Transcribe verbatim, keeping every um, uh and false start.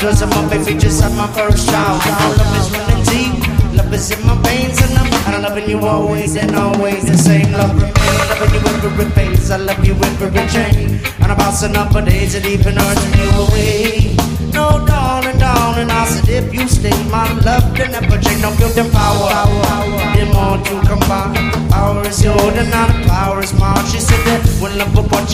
cause I'm a baby just had my first child. Love is running deep, love is in my veins, and I'm, and I'm loving you always and always. The same love remains, loving you every phase. I love you every chain, and I'm bouncing up for days and even urging you away. No, darling, darling, I said if you stay, my love can never change. Don't feel the power, the more to combine. Power is yours and now the power is mine. She said that when love will watch